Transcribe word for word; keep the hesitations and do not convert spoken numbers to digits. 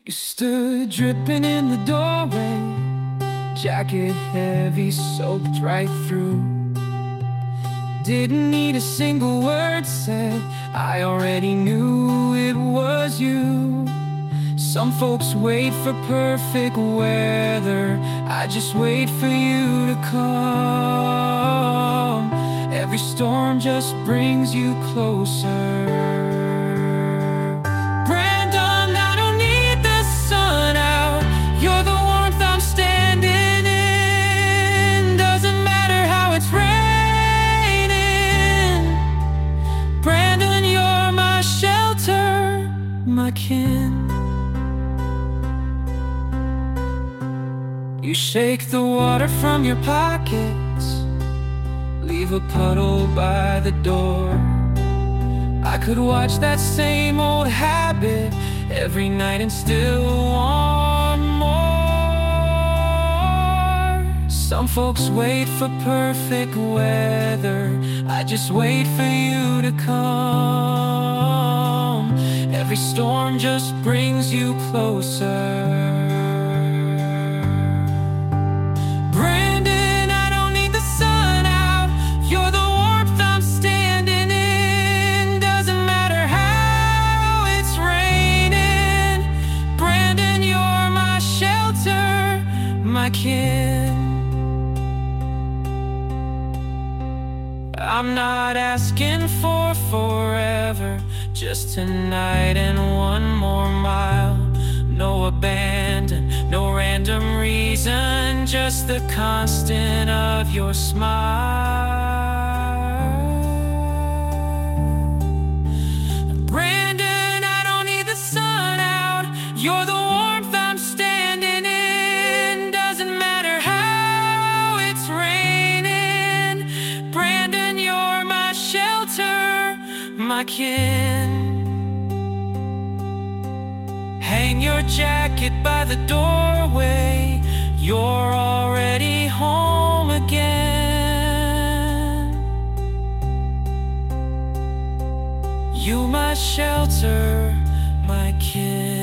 You stood dripping in the doorway, jacket heavy, soaked right through. Didn't need a single word said, I already knew it was you. Some folks wait for perfect weather, I just wait for you to come. Every storm just brings you closer. My kin. You shake the water from your pockets, leave a puddle by the door. I could watch that same old habit every night and still want more. Some folks wait for perfect weather, I just wait for you to come. Every storm just brings you closer. Brandon, I don't need the sun out, you're the warmth I'm standing in. Doesn't matter how it's raining. Brandon, you're my shelter, my kin. I'm not asking for forever, just tonight and one more mile. No abandon, no random reason, just the constant of your smile. Brandon, I don't need the sun out, you're the warmth I'm standing in. Doesn't matter how it's raining. Brandon, you're my shelter, my kin. Hang your jacket by the doorway, you're already home again. You my shelter, my kin.